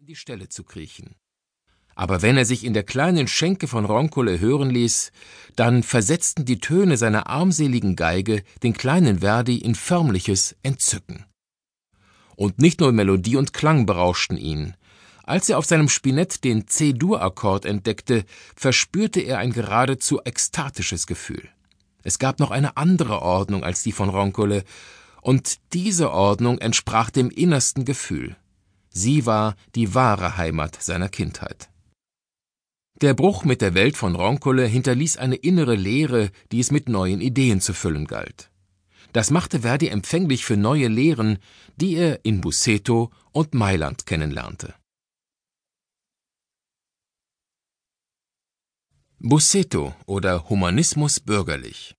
die Stelle zu kriechen. Aber wenn er sich in der kleinen Schenke von Roncole hören ließ, dann versetzten die Töne seiner armseligen Geige den kleinen Verdi in förmliches Entzücken. Und nicht nur Melodie und Klang berauschten ihn. Als er auf seinem Spinett den C-Dur-Akkord entdeckte, verspürte er ein geradezu ekstatisches Gefühl. Es gab noch eine andere Ordnung als die von Roncole, und diese Ordnung entsprach dem innersten Gefühl. Sie war die wahre Heimat seiner Kindheit. Der Bruch mit der Welt von Roncole hinterließ eine innere Leere, die es mit neuen Ideen zu füllen galt. Das machte Verdi empfänglich für neue Lehren, die er in Busseto und Mailand kennenlernte. Busseto oder Humanismus bürgerlich.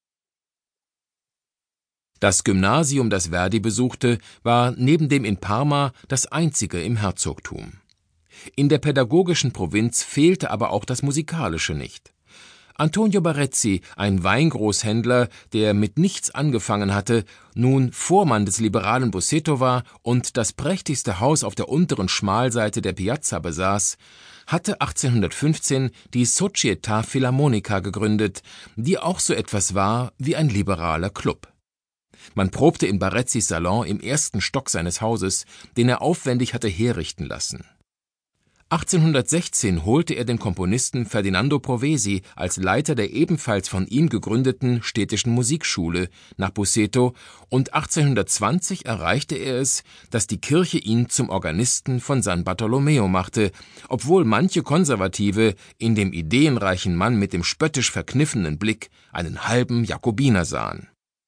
Das Gymnasium, das Verdi besuchte, war neben dem in Parma das einzige im Herzogtum. In der pädagogischen Provinz fehlte aber auch das Musikalische nicht. Antonio Barezzi, ein Weingroßhändler, der mit nichts angefangen hatte, nun Vormann des liberalen Busseto war und das prächtigste Haus auf der unteren Schmalseite der Piazza besaß, hatte 1815 die Società Filarmonica gegründet, die auch so etwas war wie ein liberaler Club. Man probte in Barezzis Salon im ersten Stock seines Hauses, den er aufwendig hatte herrichten lassen. 1816 holte er den Komponisten Ferdinando Provesi als Leiter der ebenfalls von ihm gegründeten städtischen Musikschule nach Busseto und 1820 erreichte er es, dass die Kirche ihn zum Organisten von San Bartolomeo machte, obwohl manche Konservative in dem ideenreichen Mann mit dem spöttisch verkniffenen Blick einen halben Jakobiner sahen.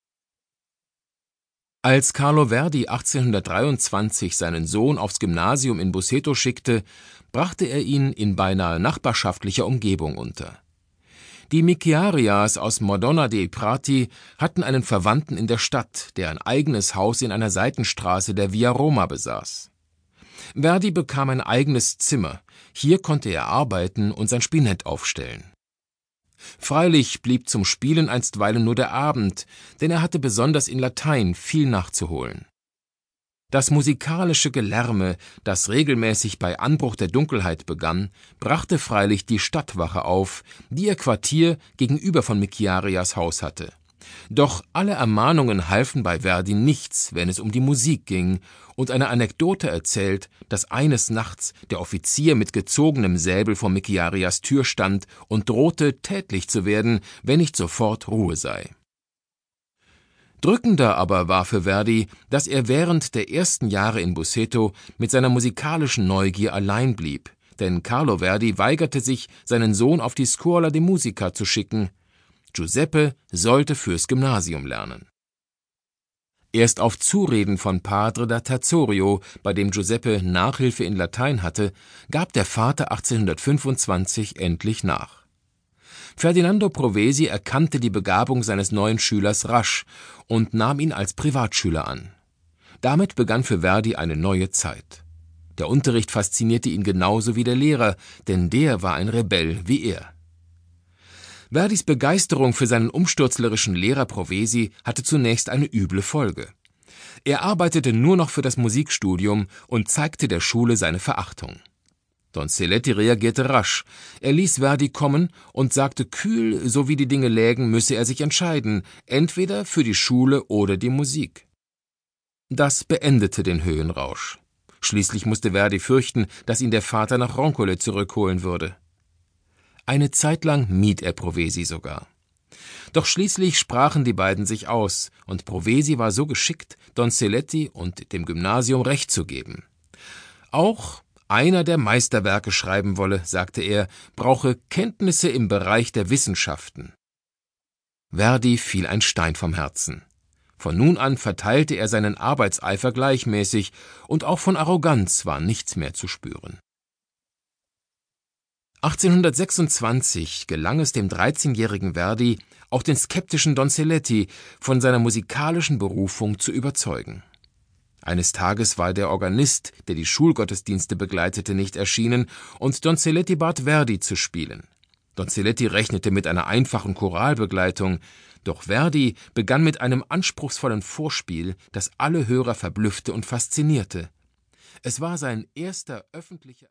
Als Carlo Verdi 1823 seinen Sohn aufs Gymnasium in Busseto schickte, brachte er ihn in beinahe nachbarschaftlicher Umgebung unter. Die Michiarias aus Madonna dei Prati hatten einen Verwandten in der Stadt, der ein eigenes Haus in einer Seitenstraße der Via Roma besaß. Verdi bekam ein eigenes Zimmer, hier konnte er arbeiten und sein Spinett aufstellen. Freilich blieb zum Spielen einstweilen nur der Abend, denn er hatte besonders in Latein viel nachzuholen. Das musikalische Gelärme, das regelmäßig bei Anbruch der Dunkelheit begann, brachte freilich die Stadtwache auf, die ihr Quartier gegenüber von Michiarias Haus hatte. Doch alle Ermahnungen halfen bei Verdi nichts, wenn es um die Musik ging, und eine Anekdote erzählt, dass eines Nachts der Offizier mit gezogenem Säbel vor Michiarias Tür stand und drohte, tätlich zu werden, wenn nicht sofort Ruhe sei. Drückender aber war für Verdi, dass er während der ersten Jahre in Busseto mit seiner musikalischen Neugier allein blieb, denn Carlo Verdi weigerte sich, seinen Sohn auf die Scuola de Musica zu schicken. Giuseppe sollte fürs Gymnasium lernen. Erst auf Zureden von Padre da Terzorio, bei dem Giuseppe Nachhilfe in Latein hatte, gab der Vater 1825 endlich nach. Ferdinando Provesi erkannte die Begabung seines neuen Schülers rasch und nahm ihn als Privatschüler an. Damit begann für Verdi eine neue Zeit. Der Unterricht faszinierte ihn genauso wie der Lehrer, denn der war ein Rebell wie er. Verdis Begeisterung für seinen umsturzlerischen Lehrer Provesi hatte zunächst eine üble Folge. Er arbeitete nur noch für das Musikstudium und zeigte der Schule seine Verachtung. Donizetti reagierte rasch. Er ließ Verdi kommen und sagte kühl, so wie die Dinge lägen, müsse er sich entscheiden, entweder für die Schule oder die Musik. Das beendete den Höhenrausch. Schließlich musste Verdi fürchten, dass ihn der Vater nach Roncole zurückholen würde. Eine Zeit lang mied er Provesi sogar. Doch schließlich sprachen die beiden sich aus, und Provesi war so geschickt, Donizetti und dem Gymnasium Recht zu geben. Auch einer, der Meisterwerke schreiben wolle, sagte er, brauche Kenntnisse im Bereich der Wissenschaften. Verdi fiel ein Stein vom Herzen. Von nun an verteilte er seinen Arbeitseifer gleichmäßig, und auch von Arroganz war nichts mehr zu spüren. 1826 gelang es dem 13-jährigen Verdi, auch den skeptischen Donizetti von seiner musikalischen Berufung zu überzeugen. Eines Tages war der Organist, der die Schulgottesdienste begleitete, nicht erschienen, und Donizetti bat Verdi zu spielen. Donizetti rechnete mit einer einfachen Choralbegleitung, doch Verdi begann mit einem anspruchsvollen Vorspiel, das alle Hörer verblüffte und faszinierte. Es war sein erster öffentlicher